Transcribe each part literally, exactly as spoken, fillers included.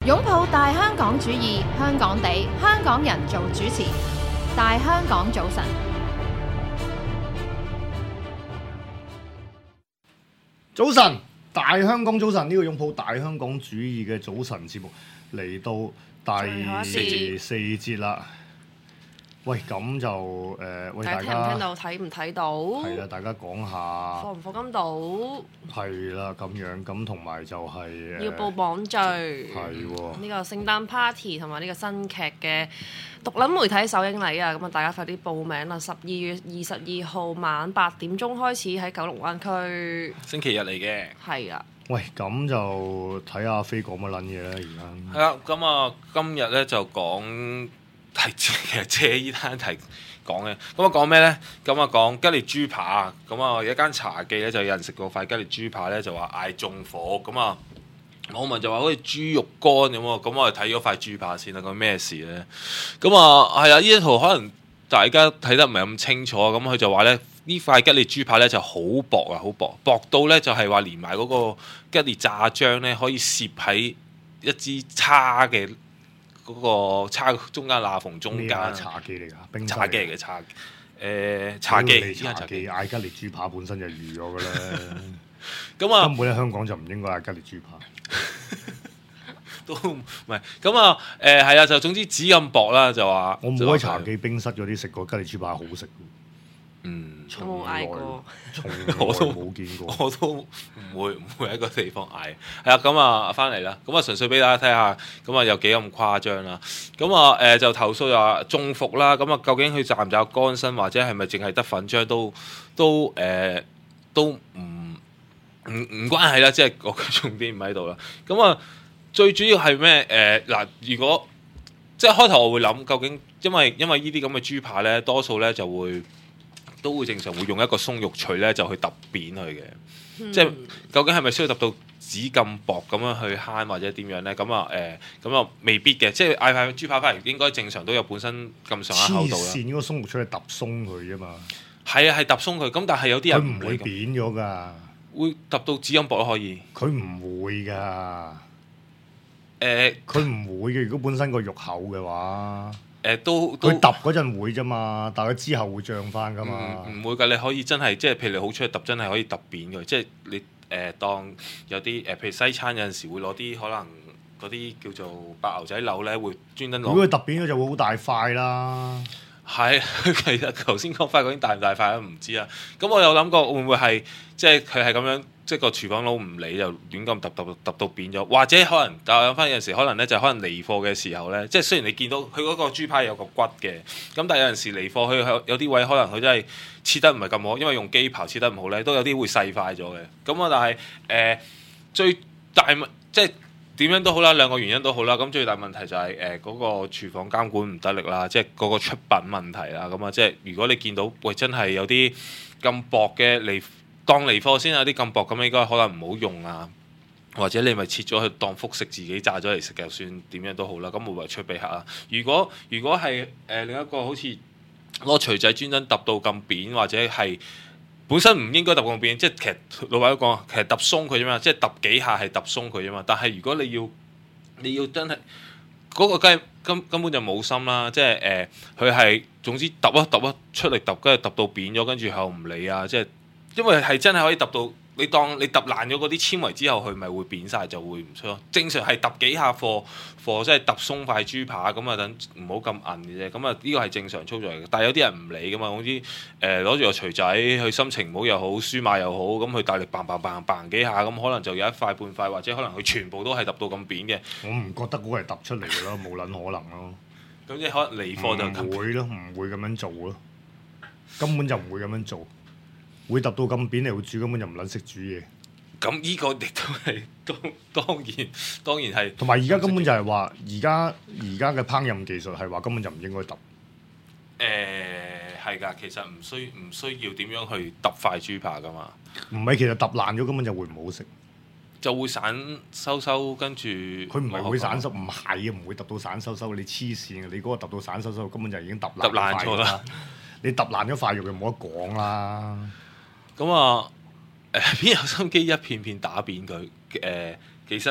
擁抱大香港主義，香港地，香港人做主持。大香港早晨， 早晨，大香港早晨，呢、這個擁抱大香港主義嘅早晨節目嚟到第四節啦。喂，咁就誒、呃，喂大家聽唔聽到？睇唔睇到？ 係啦，大家講下放唔放金到？ 係啦，咁樣咁同埋就係、是、 要報網聚。 係喎。 呢個聖誕 party 同埋呢個新劇嘅獨立媒體首映禮啊！咁啊，大家快啲報名啦！十二月二十二號晚八點鐘開始喺九龍灣區。 星期日嚟嘅。 係啊。 喂，咁就睇下飛講乜撚嘢啦，而家。 係啦，咁啊，今日咧就講。係其實借呢單題講嘅，咁啊講咩咧？咁啊講吉列豬扒，咁啊有一間茶記咧就有人食過塊吉列豬扒咧，就話嗌中火，咁啊網民就話好似豬肉乾咁喎，咁我哋睇咗塊豬扒先啦，咁咩事咧？咁啊係啊，呢一圖可能大家睇得唔係咁清楚，咁佢就話咧呢塊吉列豬扒咧就好薄啊，好薄，薄到咧就係話連埋嗰個吉列炸醬咧可以攝喺一支叉嘅。嗰個叉中間罅縫中間， 茶記嚟㗎，冰茶記嚟嘅茶，誒茶記， 茶記嗌吉列豬扒本身就預咗㗎啦。 咁啊， 根本喺香港就唔應該嗌吉列豬扒。 都唔係，咁啊，誒係啊，就總之紙咁薄啦，就話我冇喺茶記冰室嗰啲食過吉列豬扒好食。 嗯， 從來從來我都冇見過， 我都唔會唔會喺個地方嗌。係啊，咁啊翻嚟啦，咁啊純粹俾大家睇下，咁啊有幾咁誇張啦。咁啊誒就投訴話中伏啦。咁啊究竟佢賺唔賺乾身，或者係咪淨係得粉漿都都誒、呃、都唔唔唔關係啦。即係個重點唔喺度啦。咁啊最主要係咩誒嗱？如果即係開頭我會諗，究竟因為因為呢啲咁嘅豬扒咧，多數咧就會。都會正常會用一個鬆肉錘咧，就去揼扁佢嘅。嗯、即係究竟係咪需要揼到紙咁薄咁樣去慳，或者點樣咧？咁啊誒，咁、呃、啊未必嘅。即係嗌塊豬扒翻嚟，應該正常都有本身咁上下厚度啦。 黐線，嗰個鬆肉錘係揼鬆佢啫嘛。 係啊，係揼鬆佢。咁但係有啲人佢唔會扁咗㗎。 會揼到紙咁薄都可以。 佢唔會㗎。誒、 呃， 佢唔會嘅。如果本身個肉厚嘅話。 誒、呃、都佢揼嗰陣會啫嘛，但係佢之後會漲翻噶嘛。 唔、嗯、會㗎，你可以真係即係譬如你好出去揼，真係可以揼扁佢。即係你誒、呃、當有啲誒、呃，譬如西餐有陣時會攞啲可能嗰啲叫做白牛仔柳咧，會專登攞。如果佢揼扁咗就會好大塊啦。 係，其實頭先講塊嗰啲大唔大塊都唔知啊。咁我有諗過會唔會係即係佢係咁樣。即係個廚房佬唔理就亂咁揼揼揼到扁咗，或者可能但係諗翻有陣時可能咧就可能離貨嘅時候咧，即係雖然你見到佢嗰個豬扒有個骨嘅，咁但係有陣時離貨佢有啲位可能佢真係切得唔係咁好，因為用機刨切得唔好咧，都有啲會細塊咗嘅。咁啊，但係誒、呃、最大問即係點樣都好啦，兩個原因都好啦。咁最大問題就係誒嗰個廚房監管唔得力啦，即係嗰個出品問題啦。咁啊，即係如果你見到喂真係有啲咁薄嘅離當離貨先有啲咁薄咁，應該可能唔好用啊，或者你咪切咗去當複食自己炸咗嚟食，就算點樣都好啦。咁冇謂出俾客啊。如果如果係誒、呃、另一個好似攞錘仔專登揼到咁扁，或者係本身唔應該揼咁扁，即係其實老闆都講，其實揼鬆佢啫嘛，即係揼幾下係揼鬆佢啫嘛。但係如果你要你要真係嗰、那個雞根根本就冇心啦，即係誒佢係總之揼一揼一出嚟揼，跟住揼到扁咗，跟住後唔理啊，即係。因為係真係可以揼到，你當你揼爛咗嗰啲纖維之後，佢咪會扁晒，就會唔出咯。正常係揼幾下貨貨，即係揼鬆塊豬扒咁啊，等唔好咁韌嘅啫。咁啊，呢個係正常操作嚟嘅。但係有啲人唔理噶嘛，總之誒攞住個錘仔，佢心情唔好又好，輸馬又好，咁佢大力嘭嘭嘭嘭幾下，咁可能就有一塊半塊，或者可能佢全部都係揼到咁扁嘅。 我唔覺得嗰個係揼出嚟嘅咯，冇撚可能咯。 咁即係可能離貨就唔會咯，唔會咁樣做咯，根本就唔會咁樣做。會揼到咁扁嚟會煮，根本就唔撚識煮嘢。 咁呢個亦都係當當然當然係。 同埋而家根本就係話，而家而家嘅烹飪技術係話根本就唔應該揼。 誒係㗎，其實唔需唔需要點樣去揼塊豬扒㗎嘛。 唔係，其實揼爛咗根本就會唔好食。 就會散收收，跟住佢唔係會散收，唔係啊，唔會揼到散收收。你黐線嘅，你嗰個揼到散收收根本就已經揼爛揼爛咗啦。 你揼爛咗塊肉就冇得講啦。 咁啊，誒邊有心機一片片打扁佢？誒、呃，其實你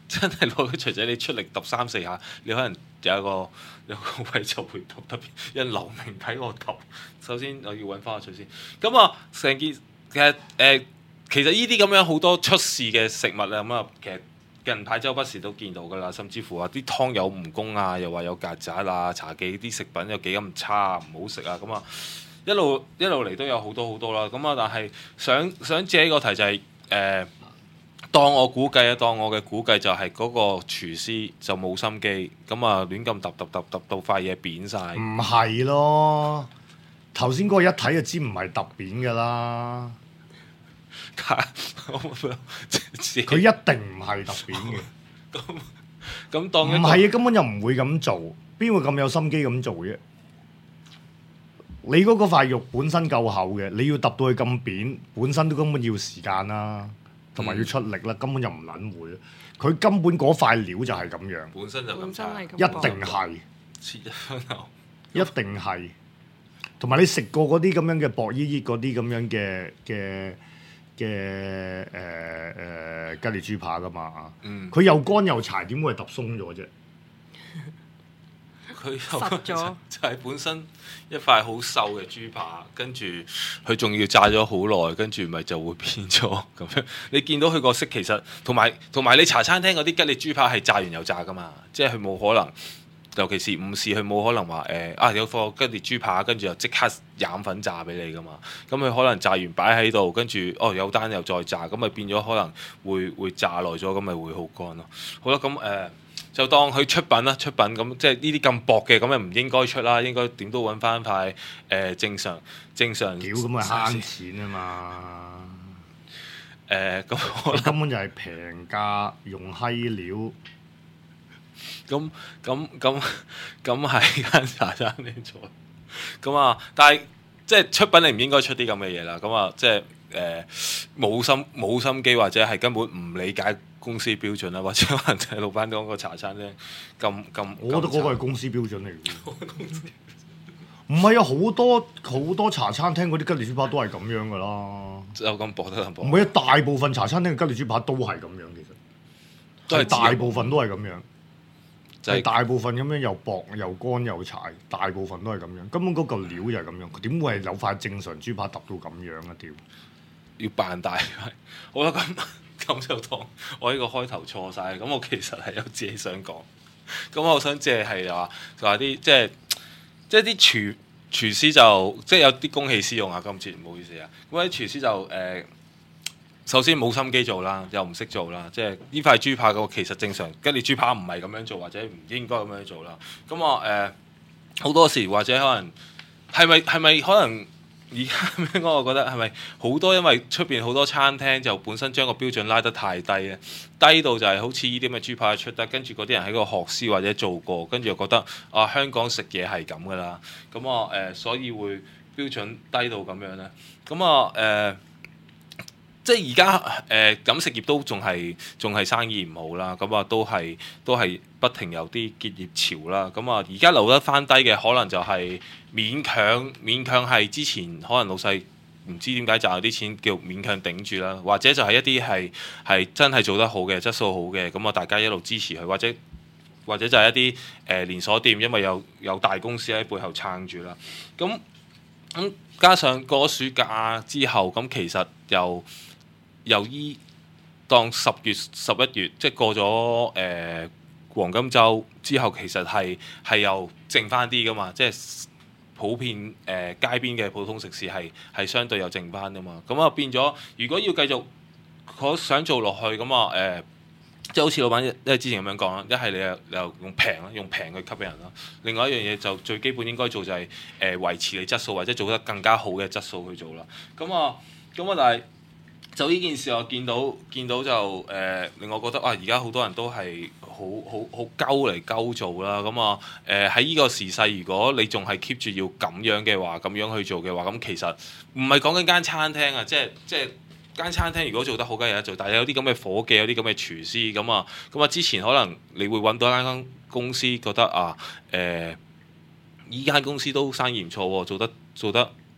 真係攞個錘仔，你出力揼三四下，你可能有一個有個位就會揼得有人留名睇我揼。首先我要揾翻個錘先。咁啊，成件其實誒、呃，其實呢啲咁樣好多出事嘅食物啊，咁啊，其實近排周不時都見到㗎啦。甚至乎話啲湯有蜈蚣啊，又話有曱甴啊，茶記啲食品有幾咁差，唔好食啊，咁啊一路一路嚟都有好多好多啦。咁啊，但係想想借呢個題就係、是、誒。呃當我估計啊，當我嘅估計就係嗰個廚師就冇心機，咁啊亂咁揼揼揼揼到塊嘢扁晒。 唔係咯，頭先嗰個一睇就知唔係揼扁㗎啦。佢一定唔係揼扁嘅。 咁咁當唔係啊，根本就唔會咁做，邊會咁有心機咁做啫？你嗰個塊肉本身夠厚嘅，你要揼到佢咁扁，本身都根本要時間啦。同埋要出力啦，根本就唔撚會。佢根本嗰塊料就係咁樣， 本身就咁差， 一定係切一香牛， 一定係。同埋你食過嗰啲咁樣嘅薄衣衣嗰啲咁樣嘅嘅嘅誒誒吉列豬扒噶嘛？嗯，佢又乾又柴，點會係揼鬆咗啫？ 佢實咗就係本身一塊好瘦嘅豬扒，跟住佢仲要炸咗好耐，跟住咪就會變咗咁樣。你見到佢個色其實同埋同埋你茶餐廳嗰啲吉列豬扒係炸完又炸噶嘛，即係佢冇可能，尤其是午市佢冇可能話誒、呃、啊有個吉列豬扒跟住又即刻染粉炸俾你噶嘛。咁佢可能炸完擺喺度，跟住哦有單又再炸，咁咪變咗可能會會炸耐咗，咁咪會好乾咯。好啦，咁誒。呃就當佢出品啦，出品咁即係呢啲咁薄嘅，咁又唔應該出啦，應該點都揾翻塊誒正常正常。 屌咁咪慳錢啊嘛！ 誒咁、呃、 根本就係平價用閪料。 咁咁咁咁係間茶餐廳做。咁啊，但係即係出品你唔應該出啲咁嘅嘢啦。咁啊，即係誒冇心冇心機，或者係根本唔理解公司標準啦，或者可能係老闆講個茶餐廳咁咁。我覺得嗰個係公司標準嚟嘅。唔係啊，好多好多茶餐廳嗰啲吉列豬扒都係咁樣噶啦。 有咁薄得咁薄。 唔係啊，大部分茶餐廳嘅吉列豬扒都係咁樣，其實都係大部分都係咁樣。就係、是、大部分咁樣又薄又乾又柴，大部分都係咁樣。根本嗰嚿料就係咁樣，佢點會係有塊正常豬扒揼到咁樣啊？屌！要扮大好啦，咁。咁就當我呢個開頭錯晒，咁我其實係有自己想講。咁我想借係話就話啲即係即係啲廚廚師就即係有啲公器私用啊。今次唔好意思啊。咁啲廚師就誒、呃，首先冇心機做啦，又唔識做啦。即係呢塊豬扒個其實正常吉列豬扒唔係咁樣做，或者唔應該咁樣做啦。咁我誒好多時或者可能係咪係咪可能？而家咁樣講，我覺得係咪好多因為出邊好多餐廳就本身將個標準拉得太低咧，低到就係好似呢啲咁嘅豬扒出得，跟住嗰啲人喺個學師或者做過，跟住又覺得啊香港食嘢係咁噶啦，咁啊誒所以會標準低到咁樣咧，咁啊誒即係而家誒飲食業都仲係仲係生意唔好啦，咁啊都係都係不停有啲結業潮啦，咁啊而家留得翻低嘅可能就係勉強勉強係之前可能老細唔知點解賺有啲錢叫勉強頂住啦，或者就係一啲係係真係做得好嘅質素好嘅，咁啊大家一路支持佢，或者或者就係一啲誒、呃、連鎖店，因為有有大公司喺背後撐住啦，咁咁加上過暑假之後，咁其實又由依當十月十一月即係過咗誒、呃、黃金週之後，其實係係又剩翻啲噶嘛，即係普遍誒、呃、街邊嘅普通食肆係係相對又剩翻噶嘛，咁啊變咗如果要繼續我想做落去咁啊誒，即係好似老闆因為之前咁樣講啦，一係你又又用平啦，用平去吸引人啦，另外一樣嘢就最基本應該做就係、是、誒、呃、維持你質素或者做得更加好嘅質素去做啦，咁啊咁啊但係。就呢件事我見到見到就誒、呃、令我覺得啊，而家好多人都係好好好鳩嚟鳩做啦，咁啊誒喺呢個時勢，如果你仲係 keep 住要咁樣嘅話，咁樣去做嘅話，咁其實唔係講緊間餐廳啊，即係即係間餐廳如果做得好梗係有得做，但係有啲咁嘅夥計，有啲咁嘅廚師，咁啊咁啊之前可能你會揾到一間公司覺得啊誒依間公司都生意唔錯喎，做得做得。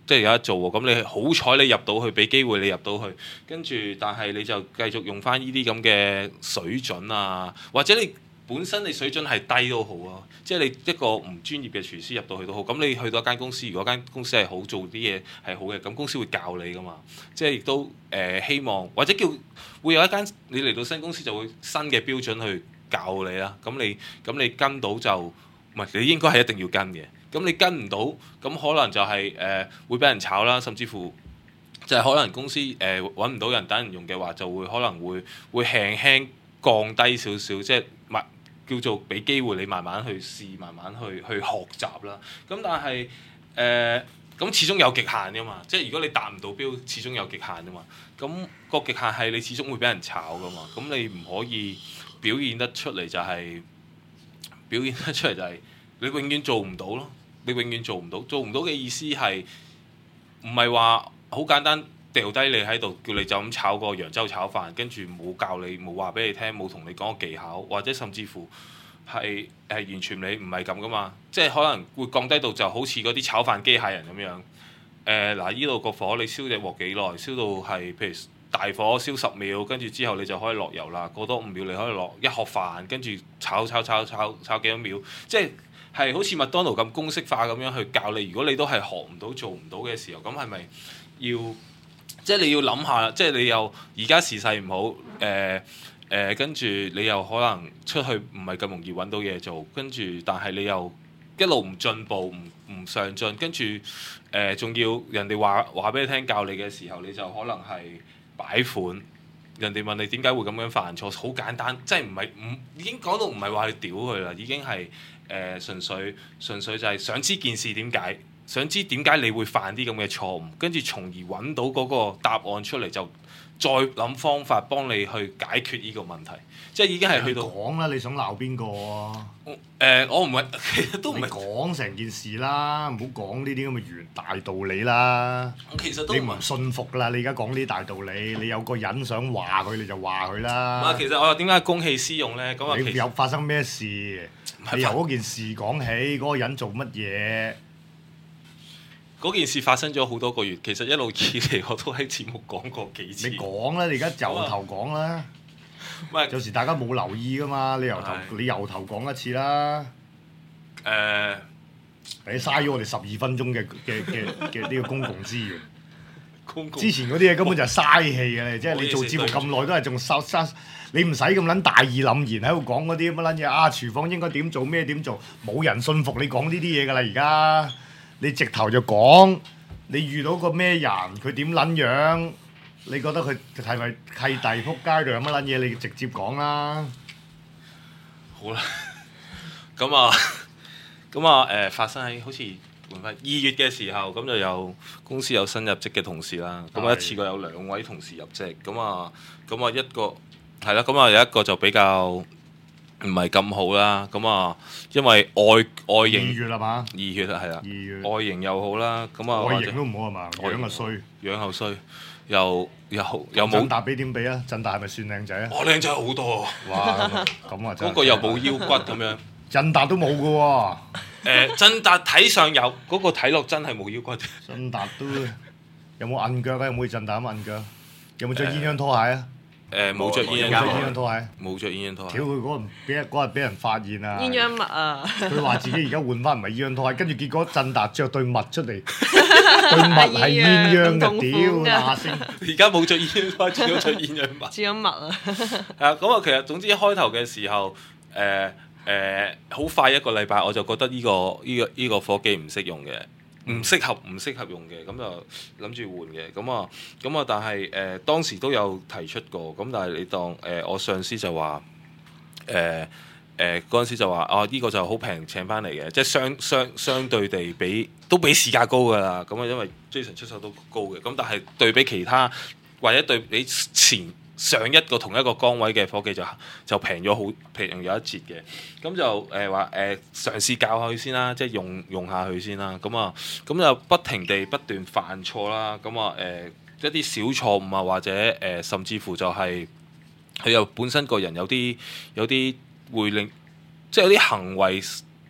即係有得做喎。咁你好彩你入到去，俾機會你入到去，跟住但係你就繼續用翻呢啲咁嘅水準啊，或者你本身你水準係低都好啊，即係你一個唔專業嘅廚師入到去都好。咁你去到一間公司，如果間公司係好做啲嘢係好嘅，咁公司會教你噶嘛。即係亦都誒、呃、希望或者叫會有一間你嚟到新公司就會新嘅標準去教你啦。咁你咁你跟到就唔係你應該係一定要跟嘅。咁你跟唔到，咁可能就係、是、誒、呃、會俾人炒啦，甚至乎就係可能公司誒揾唔到人等人用嘅話，就會可能會會輕輕降低少少，即係咪叫做俾機會你慢慢去試，慢慢去去學習啦。咁但係誒咁始終有極限噶嘛，即係如果你達唔到標，始終有極限噶嘛。咁、那個極限係你始終會俾人炒噶嘛。咁你唔可以表現得出嚟就係、是、表現得出嚟就係、是、你永遠做唔到咯。你永遠做唔到，做唔到嘅意思係唔係話好簡單掉低你喺度，叫你就咁炒個揚州炒飯，跟住冇教你，冇話俾你聽，冇同你講個技巧，或者甚至乎係係完全你唔係咁噶嘛，即係可能會降低到就好似嗰啲炒飯機械人咁樣。誒嗱，呢度個火你燒隻鑊幾耐？燒到係譬如大火燒十秒，跟住之後你就可以落油啦。過多五秒你可以落一殼飯，跟住炒炒炒炒炒幾多秒，即係。係好似麥當勞咁公式化咁樣去教你，如果你都係學唔到做唔到嘅時候，咁係咪要即係你要諗下，即係你又而家時勢唔好，誒、呃、誒、呃、跟住你又可能出去唔係咁容易揾到嘢做，跟住但係你又一路唔進步，唔唔上進，跟住誒仲要人哋話話俾你聽教你嘅時候，你就可能係擺款。人哋問你點解會咁樣犯錯，好簡單，即係唔係唔已經講到唔係話去屌佢啦，已經係誒、呃、純粹純粹就係想知件事點解，想知點解你會犯啲咁嘅錯誤，跟住從而揾到嗰個答案出嚟，就再諗方法幫你去解決呢個問題，即係已經係去到講啦，你想鬧邊個啊？ 誒、呃，我唔係，其實都唔係講成件事啦，唔好講呢啲咁嘅原大道理啦。 其實都你唔信服啦，你而家講呢啲大道理，你有個人想話佢，你就話佢啦。 唔係，其實我又點解公器私用咧？咁啊， 你有發生咩事？你由嗰件事講起，嗰、嗰個人做乜嘢？ 嗰件事發生咗好多個月，其實一路以嚟我都喺節目講過幾次。 你講啦，你而家由頭講啦。唔係，有時大家冇留意噶嘛，你由頭你由頭講一次啦。誒、呃，你嘥咗我哋十二分鐘嘅嘅嘅嘅呢個公共資源。公共之前嗰啲嘢根本就係嘥氣嘅，即係你做節目咁耐都係仲收收，你唔使咁撚大義凜然喺度講嗰啲乜撚嘢啊！廚房應該點做咩點做，冇人信服你講呢啲嘢㗎啦！而家你直頭就講，你遇到個咩人，佢點撚樣？你覺得佢係咪契弟撲街定有乜撚嘢？你直接講啦。 好啦，咁啊，咁啊，誒、呃、發生喺好似換翻二月嘅時候，咁就有公司有新入職嘅同事啦。咁啊一次過有兩位同事入職，咁啊，咁啊一個係啦，咁啊有一個就比較唔係咁好啦。咁啊，因為外外形二月係嘛？ 二月係啦， 二月外形又好啦，咁啊外形都唔好係嘛？樣又衰， 樣又衰。又又又冇。 振達比點比啊？振達係咪算靚仔啊？ 我靚仔好多啊！ 哇，咁啊真係。 嗰個又冇腰骨咁樣。 振達都冇嘅喎。 誒，振達睇上有，嗰個睇落真係冇腰骨。 振達都有冇韌腳啊？有冇振達咁韌腳？有冇着鴛鴦拖鞋啊？ 誒，冇着鴛鴦拖鞋。 冇着鴛鴦拖鞋。 屌佢嗰日俾嗰日俾人發現啊！ 鴛鴦襪啊！ 佢話自己而家換翻唔係鴛鴦拖鞋，跟住結果振達着對襪出嚟，對襪係鴛鴦嘅，屌下先！ 而家冇着鴛鴦拖鞋，只有着鴛鴦襪。 只有襪啊！ 係啊，咁啊，其實總之開頭嘅時候，誒誒，好快一個禮拜我就覺得呢個呢個呢個夥計唔識用嘅。唔適合唔適合用嘅，咁就諗住換嘅，咁啊，咁啊，但係誒、呃、當時都有提出過，咁但係你當誒、呃、我上司就話誒誒嗰陣時就話啊呢、呢個就好平請翻嚟嘅，即係相相相對地比都比市價高㗎啦，咁啊因為 Jason 出手都高嘅，咁但係對比其他或者對比前上一個同一個崗位嘅夥計就就平咗好平有一截嘅，咁就誒話誒嘗試教下佢先啦，即係用用下佢先啦，咁啊咁就不停地不斷犯錯啦，咁啊誒一啲小錯誤啊，或者誒、呃、甚至乎就係佢又本身個人有啲有啲會令即係有啲行為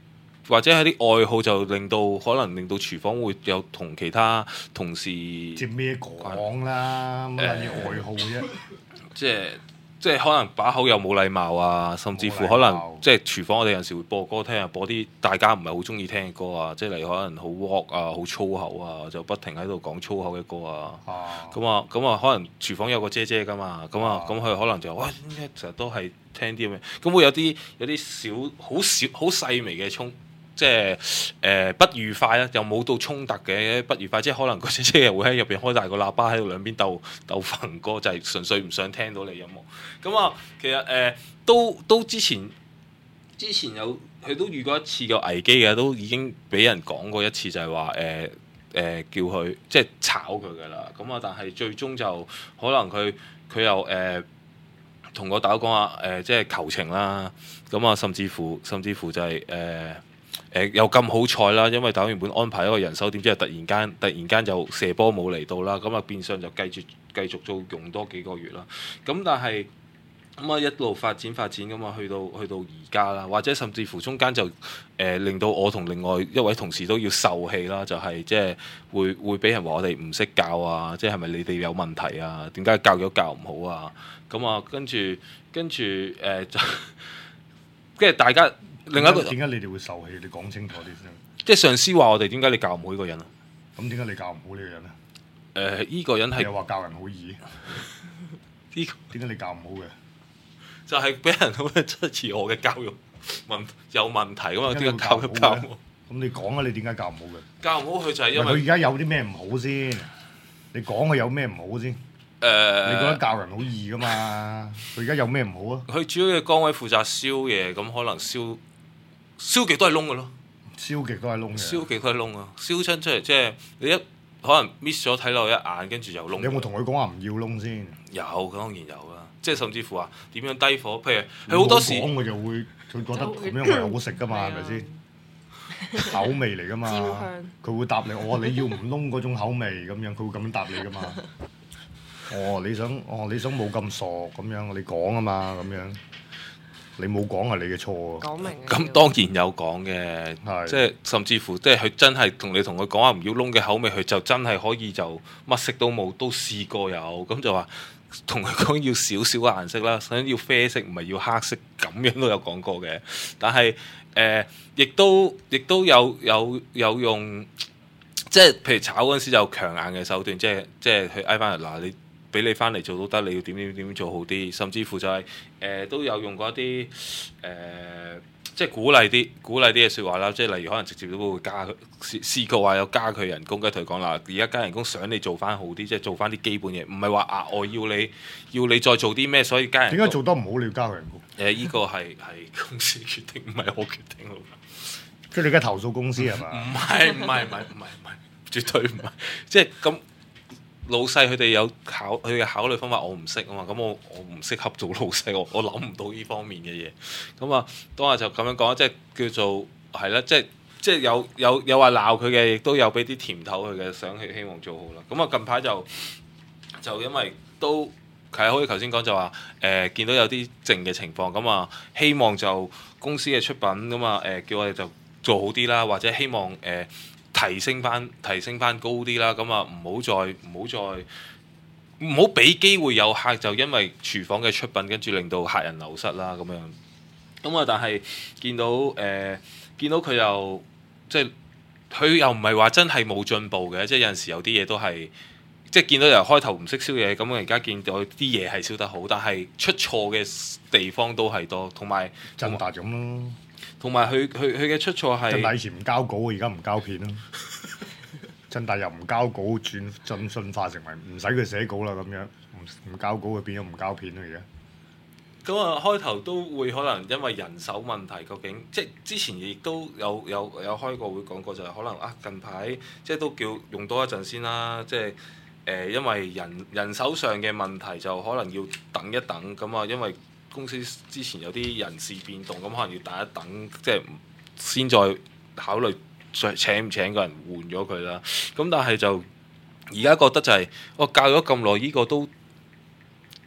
或者係啲愛好就令到可能令到廚房會有同其他同事接咩講啦？乜撚嘢愛好啫？ 即係即係可能把口又冇禮貌啊，甚至乎可能即係廚房我哋有陣時會播歌聽啊，播啲大家唔係好中意聽嘅歌啊，即係例如可能好 rock 啊、好粗口啊，就不停喺度講粗口嘅歌啊。咁啊咁啊，可能廚房有個姐姐㗎嘛，咁啊咁佢可能就哇點解成日都係聽啲咁嘅，咁會有啲有啲小好小好細微嘅衝。即係誒、呃、不愉快啦，又冇到衝突嘅不愉快，即係可能個姐姐又會喺入邊開大個喇叭喺度兩邊鬥鬥焚歌，就係、是、純粹唔想聽到你音樂。咁啊，其實誒、呃、都都之前之前有佢都遇過一次嘅危機嘅，都已經俾人講過一次就，就係話誒誒叫佢即係炒佢㗎啦。咁啊，但係最終就可能佢佢又誒同個大佬講話誒，即係求情啦。咁啊，甚至乎甚至乎就係、是、誒。呃誒、呃、又咁好彩啦，因為大佬原本安排一個人手，點知係突然間突然間就射波冇嚟到啦，咁啊變相就繼續繼續做用多幾個月啦。咁但係咁啊一路發展發展咁啊，去到去到而家啦，或者甚至乎中間就誒、呃、令到我同另外一位同事都要受氣啦，就係即係會會俾人話我哋唔識教啊，即係係咪你哋有問題啊？點解教咗教唔好啊？咁啊跟住跟住誒就跟住大家。另一個點解你哋會受氣？你講清楚啲先。 即係上司話我哋點解你教唔好呢個人啊？ 咁點解你教唔好呢個人咧？ 誒、呃，依、這個人係又話教人好易。 呢點解你教唔好嘅？ 就係俾人咁樣質疑我嘅教育問有問題咁啊！點解教佢教唔好？ 咁你講啊！你點解教唔好嘅？ 教唔好佢就係因為佢而家有啲咩唔好先？你講佢有咩唔好先？誒、呃，你覺得教人好易噶嘛？佢而家有咩唔好啊？ 佢主要嘅崗位負責燒嘢，咁可能燒。燒極都係窿嘅咯， 燒極都係窿嘅， 燒極都係窿啊！燒親出嚟，即係你一可能 miss 咗睇落一眼，跟住又窿。 你有冇同佢講話唔要窿先？ 有，當然有啦。即係甚至乎話點樣低火，譬如佢好多時講佢就會佢覺得咁樣係好食噶嘛，係咪先？口味嚟噶嘛，佢會答你，我話你要唔窿嗰種口味咁樣，佢會咁樣答你噶嘛。哦，你想哦你想冇咁傻咁樣，你講啊嘛咁樣。你冇講係你嘅錯喎。 講明。 咁當然有講嘅，即係甚至乎即係佢真係同你同佢講話唔要窿嘅口味，佢就真係可以就乜色都冇，都試過有。咁就話同佢講要少少顏色啦，想要啡色唔係要黑色，咁樣都有講過嘅。但係誒，亦、呃、都亦都有有有用，即係譬如炒嗰陣時就有強硬嘅手段，即係即係去嗌翻嚟嗱你。俾你翻嚟做都得，你要點點點做好啲，甚至乎就係、是、誒、呃、都有用過一啲誒、呃，即係鼓勵啲鼓勵啲嘅説話啦，即係例如可能直接都會加佢試試過話有加佢人工，跟住同佢講啦，而家加人工想你做翻好啲，即係做翻啲基本嘢，唔係話額外要你要你再做啲咩，所以加人工。 點解做得唔好你要加佢人工？誒、 呃，依、這個係係公司決定，唔係我決定咯。 即係你而家投訴公司係嘛？ 唔係唔係唔係唔係唔係，絕對唔係，即係咁。老細佢哋有考佢嘅考慮方法，我唔識啊嘛，咁我我唔適合做老細，我我諗唔到呢方面嘅嘢。咁啊，當日就咁樣講，即係叫做係啦，即係即係有有有話鬧佢嘅，亦都有俾啲甜頭佢嘅，想去希望做好啦。咁啊，近排就就因為都係好似頭先講就話誒、呃，見到有啲靜嘅情況，咁啊，希望就公司嘅出品咁啊誒，叫我哋就做好啲啦，或者希望誒。呃提升翻，提升翻高啲啦，咁啊唔好再唔好再唔好俾機會有客就因為廚房嘅出品，跟住令到客人流失啦咁樣。咁啊，但係見到誒、呃、見到佢又即係佢又唔係話真係冇進步嘅，即係有陣時有啲嘢都係即係見到由開頭唔識燒嘢，咁我而家見到啲嘢係燒得好，但係出錯嘅地方都係多，同埋振達咁咯。 同埋佢佢佢嘅出錯係振達以前唔交稿，而家唔交片咯。振達又唔交稿，轉進進化成為唔使佢寫稿啦咁樣，唔唔交稿佢變咗唔交片啦而家。 咁啊，開頭都會可能因為人手問題，究竟即係之前亦都有有有開過會講過，就係可能啊近排即係都叫用多一陣先啦，即係誒、呃、因為人人手上嘅問題就可能要等一等咁啊，因為公司之前有啲人事變動，咁可能要等一等，即係先再考慮再請唔請個人換咗佢啦。咁但係就而家覺得就係、是、我教咗咁耐，呢個都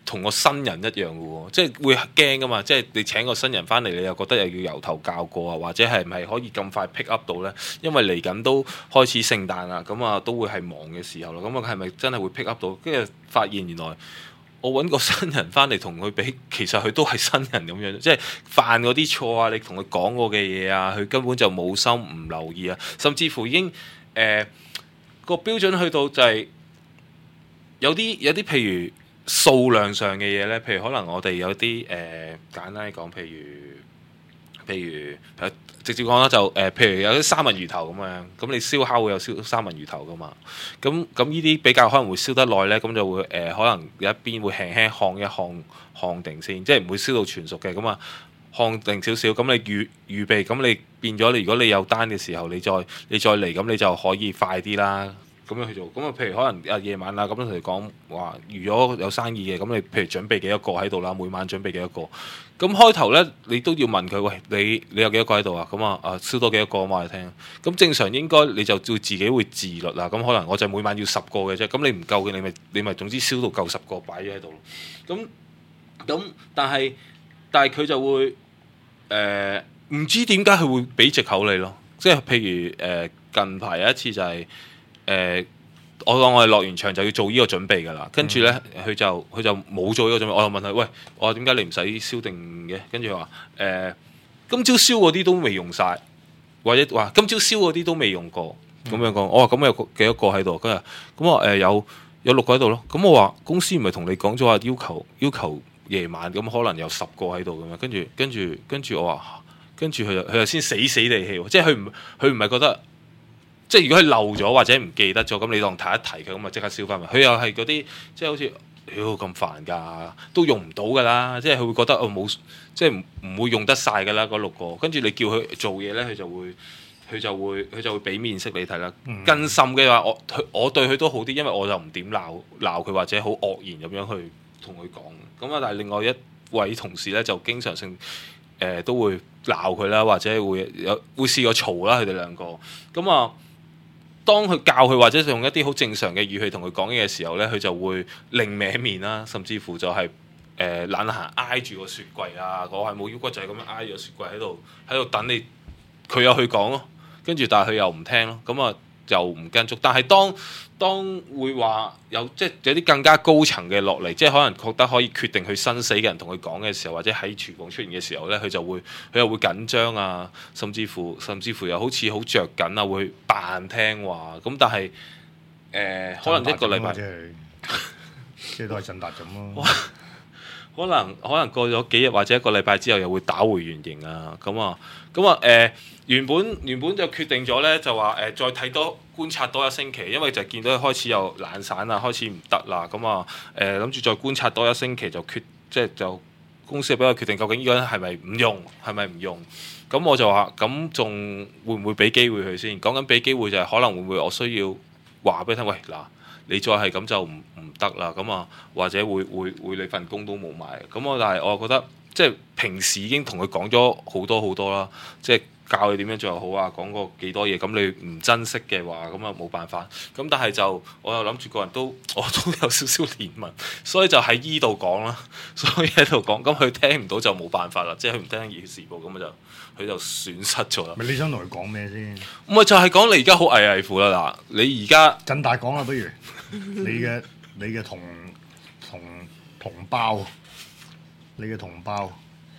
同個新人一樣嘅喎，即係會驚噶嘛。即係你請個新人翻嚟，你又覺得又要由頭教過啊，或者係唔係可以咁快 pick up 到呢？因為嚟緊都開始聖誕啦，咁啊都會係忙嘅時候啦。咁啊係咪真係會 pick up 到？跟住發現原來我揾個新人翻嚟同佢比，其實佢都係新人咁樣，即係犯嗰啲錯啊，你同佢講過嘅嘢啊，佢根本就冇心唔留意啊，甚至乎已經誒、呃、個標準去到就係有啲有啲譬如數量上嘅嘢呢，譬如可能我哋有啲誒、呃、簡單啲講，譬如譬如直接講啦，就誒、呃、譬如有啲三文魚頭咁樣，咁你燒烤會有燒三文魚頭噶嘛，咁咁呢啲比較可能會燒得耐呢，咁就會誒、呃、可能有一邊會輕輕烘一烘烘定先，即係唔會燒到全熟嘅，咁啊烘定少少，咁你預預備，咁你變咗你如果你有單嘅時候，你再你再嚟，咁你就可以快啲啦。咁樣去做，咁啊，譬如可能啊夜晚啊，咁樣同你講話預咗有生意嘅，咁你譬如準備幾多個喺度啦，每晚準備幾多個。咁開頭咧，你都要問佢，喂，你你有幾多個喺度啊？咁啊啊燒多幾多個話你聽。咁正常應該你就會自己會自律啦。咁可能我就每晚要十個嘅啫。咁你唔夠嘅，你咪你咪總之燒到夠十個擺咗喺度咯。咁咁但係但係佢就會誒唔、呃、知點解佢會俾藉口你咯。即係譬如誒、呃、近排有一次就係、是。誒、呃，我講我哋落完場就要做呢個準備㗎啦，跟住咧佢就佢就冇做呢個準備，我就問佢：喂，我話點解你唔使燒定嘅？跟住佢話：誒、呃，今朝燒嗰啲都未用晒，或者話今朝燒嗰啲都未用過，咁樣講。我話咁有幾多個喺度？跟住咁我誒有有六個喺度咯。咁我話公司唔係同你講咗話要求要求夜晚，咁可能有十個喺度咁樣。跟住跟住跟住我話，跟住佢就佢就先死死地氣，即係佢唔佢唔係覺得。即係如果佢漏咗或者唔記得咗，咁你當提一提佢，咁啊即刻燒翻埋。佢又係嗰啲即係好似屌咁煩㗎，都用唔到㗎啦。即係佢會覺得哦冇，即係唔唔會用得晒㗎啦嗰六個。跟住你叫佢做嘢咧，佢就會佢就會佢就會俾面色你睇啦。嗯、更甚嘅話，我我對佢都好啲，因為我就唔點鬧鬧佢或者好惡言咁樣去同佢講。咁啊，但係另外一位同事咧就經常性誒、呃、都會鬧佢啦，或者會有會試過嘈啦，佢哋兩個咁啊。當佢教佢或者用一啲好正常嘅語氣同佢講嘢嘅時候咧，佢就會另歪面啦，甚至乎就係誒懶行挨住個雪櫃啊，我係冇腰骨就係咁樣挨住個雪櫃喺度喺度等你，佢有去講咯，跟住但係佢又唔聽咯，咁啊又唔跟足。但係當當會話有即係有啲更加高層嘅落嚟，即係可能覺得可以決定佢生死嘅人同佢講嘅時候，或者喺廚房出現嘅時候咧，佢就會佢又會緊張啊，甚至乎甚至乎又好似好着緊啊，會扮聽話咁。但係誒、呃、可能一個禮拜即係都係振達咁咯。 可能可能過咗幾日或者一個禮拜之後又會打回原形啊。咁啊咁啊誒原本原本就決定咗咧，就話誒、呃、再睇多觀察多一星期，因為就見到佢開始又懶散啦，開始唔得啦。咁啊誒諗住再觀察多一星期就決即係就公司俾我決定究竟呢個人係咪唔用係咪唔用。咁我就話咁仲會唔會俾機會佢先？講緊俾機會就係可能會唔會我需要話俾佢聽，喂嗱。你再係咁就唔唔得啦，咁啊或者會會會你份工都冇埋，咁我但係我覺得即係平時已經同佢講咗好多好多啦，即係教你點樣做好啊，講過幾多嘢，咁你唔珍惜嘅話，咁啊冇辦法，咁但係就我又諗住個人都我都有少少憐憫，所以就喺依度講啦，所以喺度講，咁佢聽唔到就冇辦法啦，即係佢唔聽《熱血時報》咁就。佢就損失咗啦。 咪你想同佢講咩先？ 唔係就係講你而家好危危乎啦嗱，你而家振大講啦，不如你嘅你嘅同同同胞，你嘅同胞，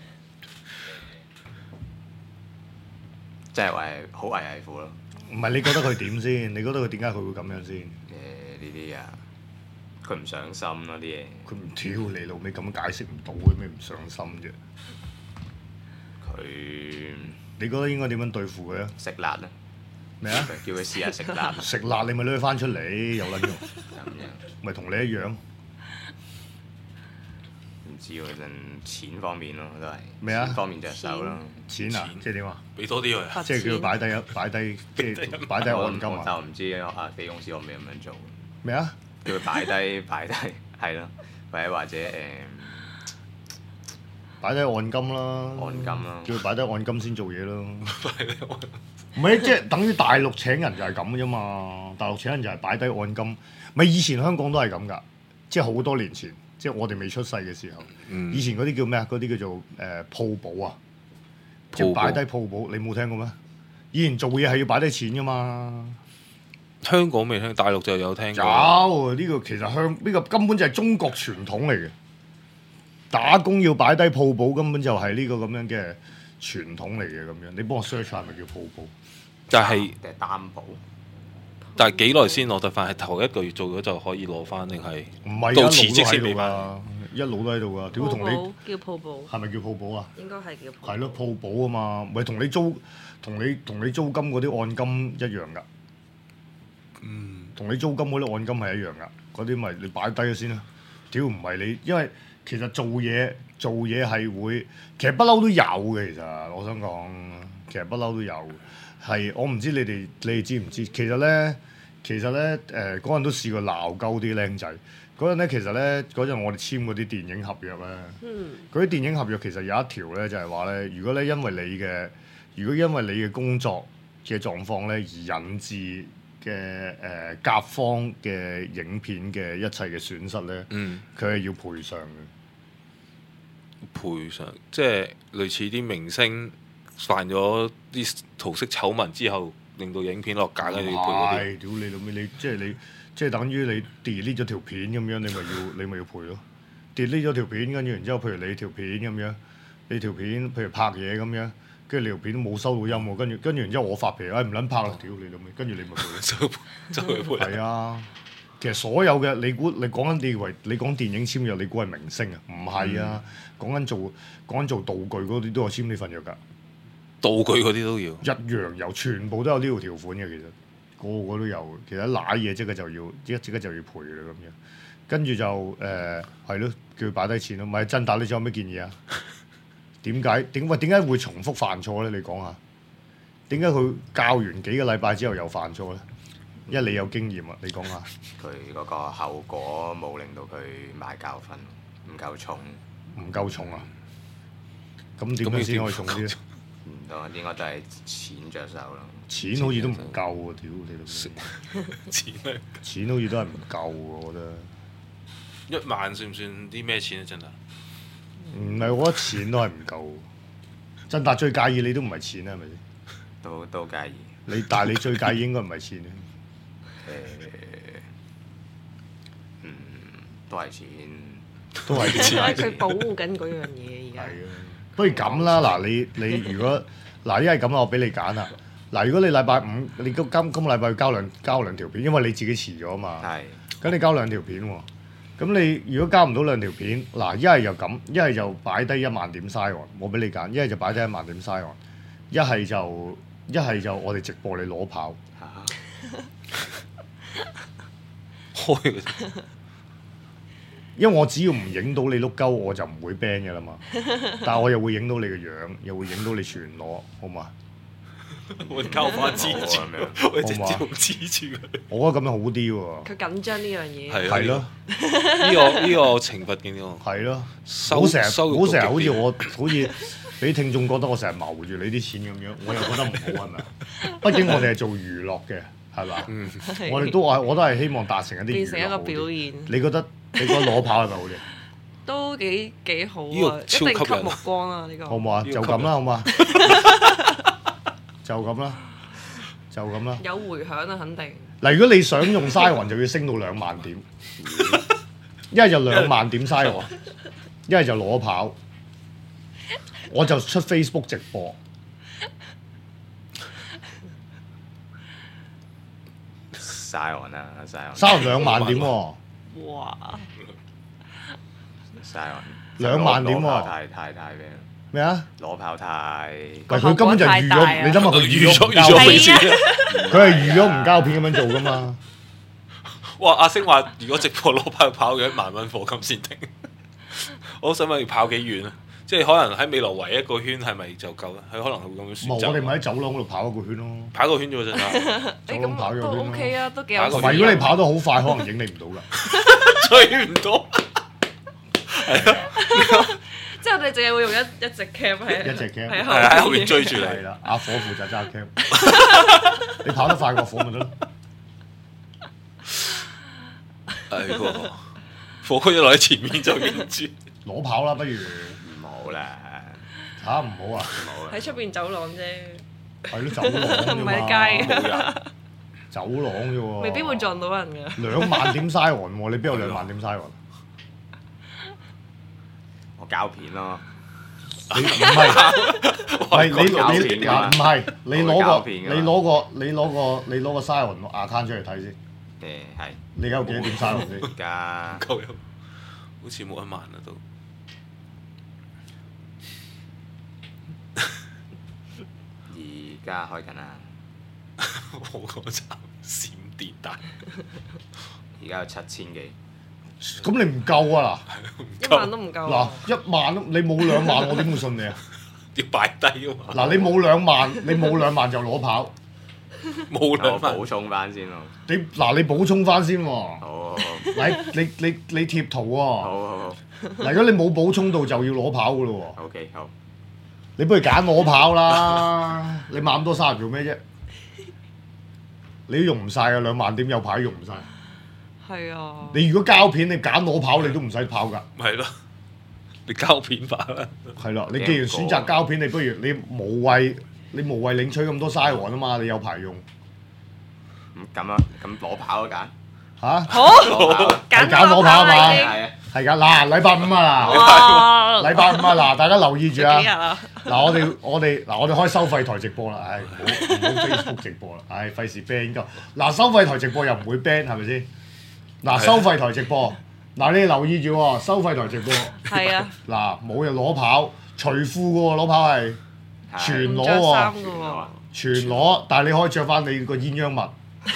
即係話好危危乎咯。 唔係你覺得佢點先？你覺得佢點解佢會咁樣先？誒呢啲啊，佢唔上心咯啲嘢。 佢唔挑你老味咁解釋唔到嘅咩？唔上心啫。 佢， 你覺得應該點樣對付佢啊？ 食辣啊！ 咩啊？ 叫佢試下食辣。 食辣你咪攞佢翻出嚟，有撚用。 咁樣。 咪同你一樣。 唔知喎，陣錢方面咯，都係。 咩啊？ 錢方面着手咯。 錢啊？即係點啊？ 俾多啲佢。 即係叫佢擺低一擺低，即係擺低按金啊！ 就唔知啊，飛公司可唔可以咁樣做？ 咩啊？ 叫佢擺低擺低，係咯，或者或者誒。 擺低按金啦， 按金啦， 叫佢擺低按金先做嘢咯。唔係即係等於大陸請人就係咁啫嘛。大陸請人就係擺低按金，咪以前香港都係咁㗎，即係好多年前即係我哋未出世嘅時候， 嗯以前嗰啲叫咩啊？嗰啲叫做誒鋪寶啊，即係鋪寶擺低鋪寶，你冇聽過咩？以前做嘢係要擺低錢噶嘛。 香港未聽，大陸就有聽過。 有呢、個其實香呢、個根本就係中國傳統嚟嘅，打工要擺低鋪寶根本就係呢個咁樣嘅傳統嚟嘅咁樣。你幫我 search 下係咪叫鋪寶？ 但係定係擔保？ 但係幾耐先攞得翻？係頭一個月做咗就可以攞翻，定係唔係到啊， 辭職先一路都喺度俾翻？ 㗎，一路都喺度㗎。屌同你鋪寶叫鋪寶， 係咪叫鋪寶啊？ 應該係叫鋪寶。 係咯，鋪寶啊嘛，咪同你租同你同你租金嗰啲按金一樣㗎。 嗯， 同你租金嗰啲按金係一樣㗎，嗰啲咪你擺低咗先啦。屌唔係你，因為其實做嘢做嘢係會，其實不嬲都有嘅。其實我想講，其實不嬲都有。係我唔知你哋你哋知唔知？其實咧，其實咧誒嗰陣都試過鬧鳩啲僆仔。嗰陣咧其實咧嗰陣我哋簽嗰啲電影合約咧， 嗯， 嗰啲電影合約其實有一條咧就係話咧，如果咧因為你嘅，如果因為你嘅工作嘅狀況咧而引致嘅誒甲方嘅影片嘅一切嘅損失咧， 嗯， 佢係要賠償嘅。 賠償即係類似啲明星犯咗啲桃色醜聞之後，令到影片落架，跟住要賠嗰啲。 係，屌你老味，你即係你即係等於你 delete 咗條片咁樣，你咪要你咪要賠咯。delete 咗條片，跟住然之後，譬如你條片咁樣，你條片譬如拍嘢咁樣，跟住你條片都冇收到音喎，跟住跟住然之後我發脾氣，唉唔撚拍啦，屌你老味，跟住你咪賠咯。 就就去賠。 係啊，其實所有嘅你估你講緊你以為你講電影簽約，你估係明星啊？唔係啊，講緊做講緊做道具嗰啲都有簽呢份約㗎， 道具嗰啲都要。 一樣有，全部都有呢條條款嘅。其實個個都有，其實賴嘢即刻就要即即刻就要賠㗎啦咁樣。跟住就誒係咯，叫佢擺低錢咯。唔係真達，你仲有咩建議啊？點解點喂點解會重複犯錯咧？你講下點解佢教完幾個禮拜之後又犯錯咧？因為你有經驗啊，你講下。 佢嗰個後果冇令到佢買教訓，唔夠重， 唔夠重啊！咁點樣先可以重啲咧？ 唔多應該都係錢着手咯。 錢好似都唔夠喎，屌你老味！ 錢咧， 錢好似都係唔夠喎，我覺得。 一萬算唔算啲咩錢啊？真係唔係，我覺得錢都係唔夠。振達最介意你都唔係錢啊，係咪先？ 都都介意。 你但係你最介意應該唔係錢啊。 誒，嗯，都係錢。 都係錢。 因為佢保護緊嗰樣嘢而家。 係啊，不如咁啦，嗱你你如果嗱一係咁啦，我俾你揀啦。嗱，如果你禮拜五你今今今個禮拜要交兩交兩條片，因為你自己遲咗啊嘛。 係。 咁你交兩條片喎，咁你如果交唔到兩條片，嗱一係就咁，一係就擺低一萬點嘥案，我俾你揀，一係就擺低一萬點嘥案，一係就一係就我哋直播你攞跑。 開嘅啫。 因為我只要唔影到你碌鳩，我就唔會 ban 嘅啦嘛。但係我又會影到你嘅樣，又會影到你全裸，好嘛？ 我交翻支住，我直接用支住佢。 我覺得咁樣好啲喎。 佢緊張呢樣嘢。 係係咯， 呢個呢個懲罰嘅呢個。 係咯， 收唔好成日收唔好成日好似我好似俾聽眾覺得我成日謀住你啲錢咁樣，我又覺得唔好係咪？畢竟我哋係做娛樂嘅，係嘛？ 嗯， 我哋都係我都係希望達成一啲變成一個娛樂好啲表現， 你覺得你覺得攞跑係咪好啲？ 都幾幾好呢個啊！一超吸引定吸目光啊！呢個好唔好啊？ 呢個就咁啦，好嘛？就咁啦，就咁啦。 有迴響啊，肯定。 嗱，如果你想用嘥雲，就要升到兩萬點，一係就兩萬點嘥雲，一係就攞跑，我就出 Facebook 直播。 嘥案啦，嘥案。 嘥雲兩萬點喎， 哇！ 嘥案。 兩萬點喎攞跑太太太咩？ 咩啊？ 攞跑太。 喂，佢根本就預咗， 個後果太大啊你諗下佢預咗預咗唔交片， 預咗俾錢。 佢係預咗唔交片咁樣做噶嘛？ 哇！阿星話：如果直播攞跑跑嘅一萬蚊課金先停。我好想問要跑幾遠啊？即係可能喺未來圍一個圈係咪就夠咧？佢可能係會咁樣選冇， 擇。 我哋咪喺走廊嗰度跑一個圈咯。 跑個圈啫喎，真係走廊跑誒咁都咗個圈 OK 咯。 啊，都幾有跑個同埋如果你跑得好快，可能影你唔到㗎。 追唔到。係啊， 即係我哋淨係會用一一隻 cam 喺一隻 cam 喺係喺後面追住你。 係啦，阿火負責揸 cam。你跑得快過火咪得咯。 係喎。 火區一落喺前面就認住。 攞跑啦，不如唔好啦， 嚇唔好啊？ 唔好啦。 喺出邊走廊啫， 係咯，走廊啫嘛， 唔係街冇人， 走廊啫喎， 未必會撞到人㗎。 兩萬點 siren 喎，你邊有兩萬點 siren？ 我膠片咯， 你唔係，係你你膠片㗎嘛唔係你攞膠個片㗎嘛你攞個你攞個你攞個 siren account 出嚟睇先， 誒係你而家有幾多點 siren 先？ 而家夠有，好似冇一萬啦都。 而家開緊啦， 冇嗰陣閃電彈， 而家有七千幾， 咁你唔夠啊一萬都唔夠嗱， 啊。 嗱一萬都你冇兩萬，我點會信你啊？ 要擺低啊嘛。 嗱，你冇兩萬，你冇兩萬就攞跑， 冇兩萬我補充翻先咯。 你嗱你補充翻先喎， 好好好嚟你你你貼圖喎， 好好好嗱如果你冇補充到就要攞跑噶咯喎。 ，OK 好。 你不如揀攞跑啦！你買咁多沙做咩啫？你都用唔晒啊！兩萬點有牌用唔晒。 係啊。 你如果膠片，你揀攞跑，你都唔使跑㗎。 咪係咯，你膠片法啦。 係啦，你既然選擇膠片，你不如你無謂你無謂領取咁多嘥黃啊嘛！你有牌用咁咁啊，咁攞跑都揀， 嚇？ 好， 攞跑係揀攞跑啊嘛已經係啊， 係㗎，嗱禮拜五啊嗱， 哇！ 禮拜五啊嗱，大家留意住啊！ 幾日啊？ 嗱，我哋我哋嗱，我哋開收費台直播啦，唉，唔好唔好 Facebook 直播啦，唉，費事 ban 鳩。嗱，收費台直播又唔會 ban 係咪先？嗱，收費台直播，嗱你留意住喎，收費台直播。 係啊。 嗱，冇人攞跑，除褲嘅喎，攞跑係全攞唔着衫喎， 㗎喎。 全攞，但係你可以着翻你個鴛鴦襪，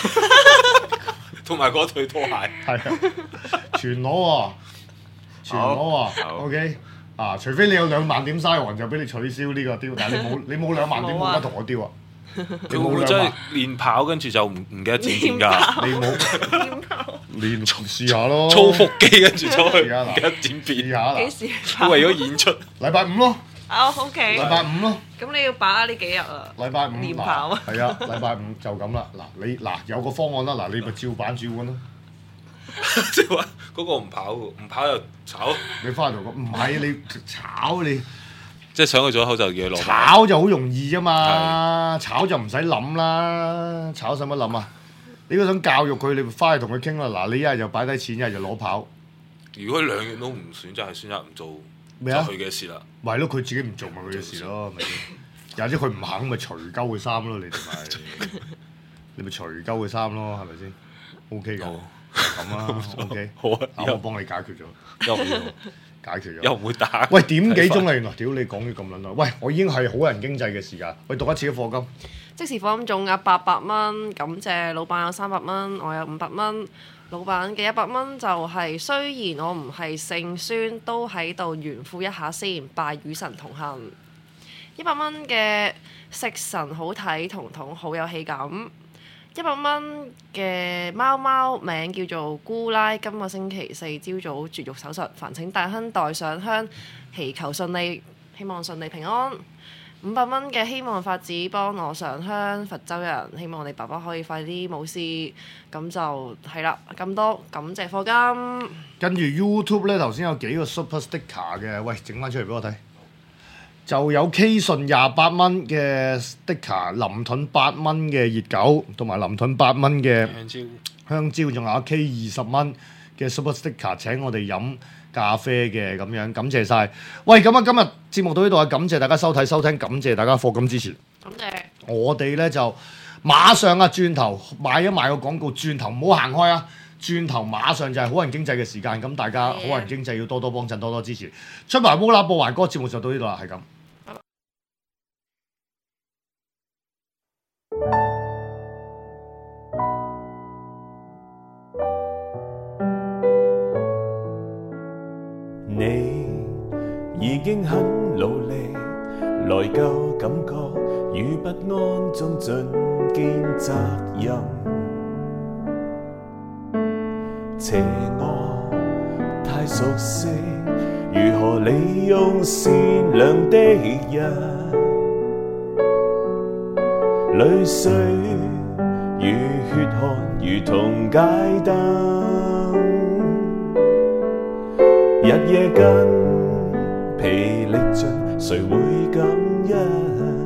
同埋嗰對拖鞋。 係啊，全攞喎，全攞好喎，OK。啊！除非你有兩萬點嘥黃就俾你取消呢個雕，但係你冇你冇兩萬點冇乜同我雕啊！你佢會唔會冇兩萬， 真係練跑跟住就唔唔記得剪片㗎？ 你冇點跑？ 練試下咯， 操腹肌跟住走去試下嗱唔記得剪試片， 下啦幾，時跑？ 為咗演出。 禮拜五咯， 啊，OK。 禮拜五咯， 咁你要把握呢幾日啊？ 禮拜五練跑啊嗱係啊，禮拜五就咁啦。嗱你嗱有個方案啦，嗱你咪照板煮碗咯。 即係話嗰個唔跑喎，唔跑又炒， 你翻嚟同我講唔係你炒你即係上去咗口就要攞跑。 炒就好容易啫嘛，炒就唔使諗啦，炒使乜諗啊？你如果想教育佢，你翻去同佢傾啦。嗱，你一日就擺低錢，一日就攞跑， 如果兩樣都唔選擇，係選擇唔做， 咩啊就佢嘅事啦。 咪係咯，佢自己唔做咪佢嘅事咯，咪先？或者佢唔肯咪除鳩佢衫咯，你哋咪你咪除鳩佢衫咯，係咪先？O K 㗎， 好咁啦，O K， 好啊， 我又幫你解決咗， 又唔解決咗。 又唔會打。 喂，點幾鐘啦？原來屌你講咗咁撚耐。喂，我已經係好人經濟嘅時間。喂，讀一次嘅課金。 即時課金總額八百蚊，感謝老闆有三百蚊，我有五百蚊。老闆嘅一百蚊就係、雖然我唔係聖孫，都喺度炫富一下先，拜與神同行。一百蚊嘅食神好睇，彤彤好有氣感。一百蚊嘅貓貓名叫做姑奶，今個星期四朝早絕育手術，煩請大亨代上香，祈求順利，希望順利平安。五百蚊嘅希望法子幫我上香，佛州人希望你爸爸可以快啲冇事，咁就係啦，咁多感謝課金。 跟住 YouTube 咧，頭先有幾個 Super Sticker 嘅，喂，整翻出嚟俾我睇。就有 K 順廿八蚊嘅 sticker，林盾八蚊嘅熱狗，同埋林盾八蚊嘅香蕉， 香蕉，仲有阿 K 二十蚊嘅 Super Sticker 請我哋飲咖啡嘅咁樣，感謝晒。喂，咁啊，今日節目到呢度啊，感謝大家收睇收聽，感謝大家課金支持。 感謝。 我哋咧就馬上啊，轉頭買一買個廣告，轉頭唔好行開啊！轉頭馬上就係好人經濟嘅時間，咁大家好人經濟要多多幫襯，多多支持。出埋烏啦播環歌節目就到呢度啦，係咁。 你已經很努力，內疚感覺與不安中盡肩責任，邪惡太熟悉，如何利用善良的人，淚水與血汗如同街燈。 日夜筋疲力盡，誰會感恩？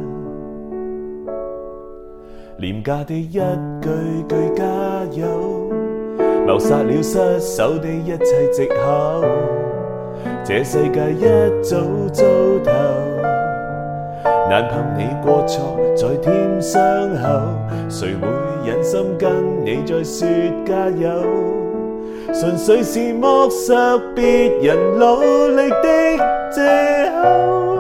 廉價的一句句加油，謀殺了失手的一切藉口。這世界一早糟透，難憑你過錯再添傷口。誰會忍心跟你再說加油？純粹是剝削別人努力的藉口。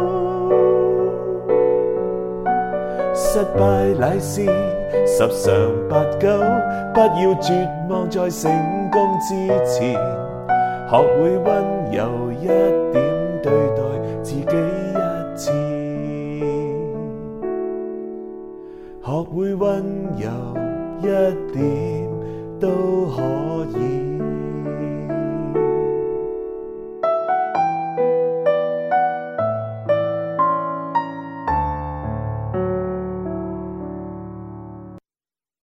失敗乃是十常八九，不要絕望在成功之前，學會溫柔一點對待自己一次，學會溫柔一點都可以。